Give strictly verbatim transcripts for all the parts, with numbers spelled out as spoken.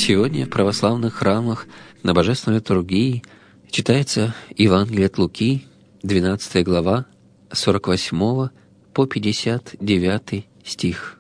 Сегодня в православных храмах на Божественной литургии читается Евангелие от Луки, двенадцатая глава, с сорок восьмого по пятьдесят девятый стих.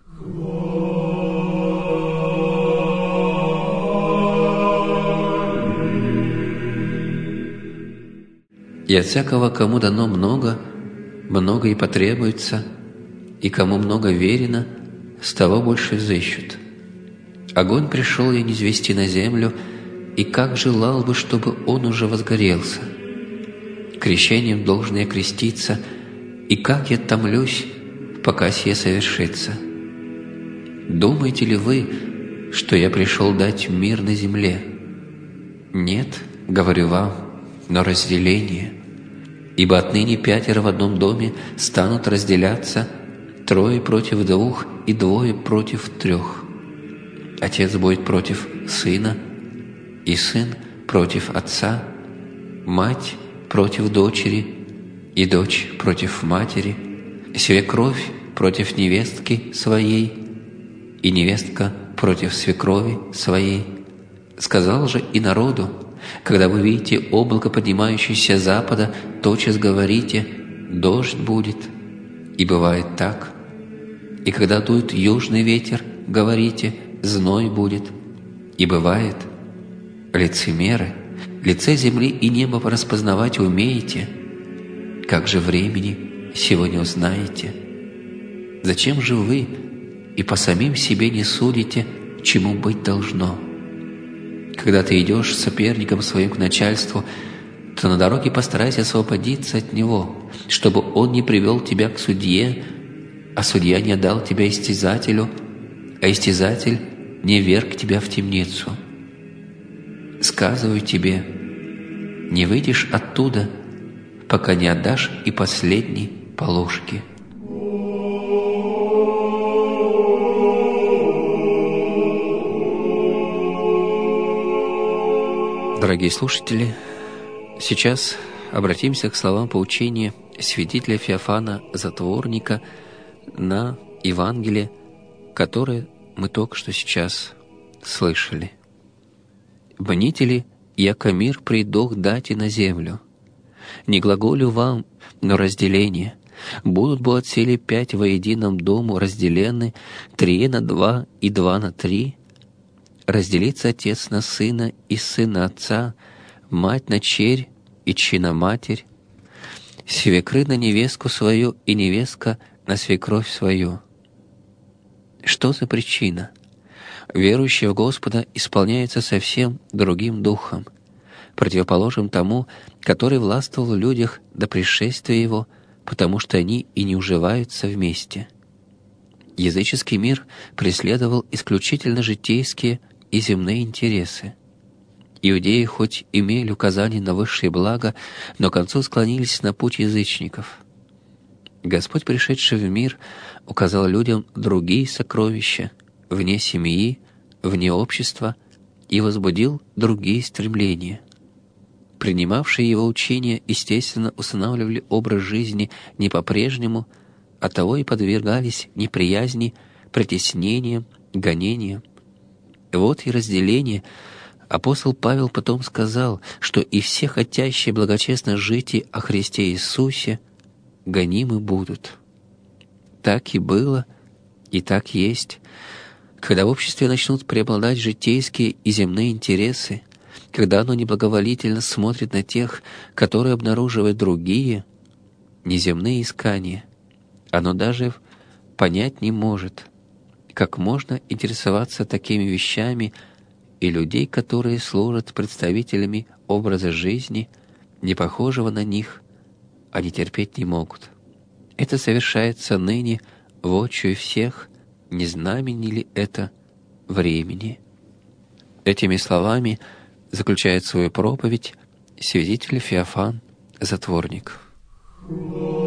«И от всякого, кому дано много, много и потребуется, и кому много верено, с того больше взыщут. Огонь пришел я низвести на землю, и как желал бы, чтобы он уже возгорелся. Крещением должен я креститься, и как я томлюсь, пока сие совершится. Думаете ли вы, что я пришел дать мир на земле? Нет, говорю вам, но разделение. Ибо отныне пятеро в одном доме станут разделяться, трое против двух и двое против трех. Отец будет против сына, и сын против отца, мать против дочери, и дочь против матери, свекровь против невестки своей, и невестка против свекрови своей. Сказал же и народу: когда вы видите облако, поднимающееся с запада, тотчас говорите: дождь будет. И бывает так. И когда дует южный ветер, говорите: зной будет. И бывает. Лицемеры, лице земли и неба распознавать умеете, как же времени сегодня узнаете? Зачем же вы и по самим себе не судите, чему быть должно? Когда ты идешь с соперником своим к начальству, то на дороге постарайся освободиться от него, чтобы он не привел тебя к судье, а судья не отдал тебя истязателю, а истязатель не вверг тебя в темницу. Сказываю тебе, не выйдешь оттуда, пока не отдашь и последней по ложке». Дорогие слушатели, сейчас обратимся к словам поучения святителя Феофана Затворника на Евангелие, которое мы только что сейчас слышали. «Бните ли, яко мир придох дать и на землю? Не глаголю вам, но разделение. Будут бы отсели пять во едином дому разделены, три на два и два на три. Разделится отец на сына и сын на отца, мать на черь и чи на матерь, свекры на невестку свою и невестка на свекровь свою». Что за причина? Верующий в Господа исполняется совсем другим духом, противоположным тому, который властвовал в людях до пришествия Его, потому что они и не уживаются вместе. Языческий мир преследовал исключительно житейские и земные интересы. Иудеи хоть имели указания на высшие блага, но к концу склонились на путь язычников. Господь, пришедший в мир, указал людям другие сокровища, вне семьи, вне общества, и возбудил другие стремления. Принимавшие его учения, естественно, устанавливали образ жизни не по-прежнему, оттого и подвергались неприязни, притеснениям, гонениям. Вот и разделение. Апостол Павел потом сказал, что и все хотящие благочестно жить о Христе Иисусе гонимы будут. Так и было, и так есть. Когда в обществе начнут преобладать житейские и земные интересы, когда оно неблаговолительно смотрит на тех, которые обнаруживают другие, неземные искания, оно даже понять не может, как можно интересоваться такими вещами и людей, которые служат представителями образа жизни, не похожего на них, они терпеть не могут. Это совершается ныне вотчую всех, не знамени ли это времени? Этими словами заключает свою проповедь святитель Феофан Затворник.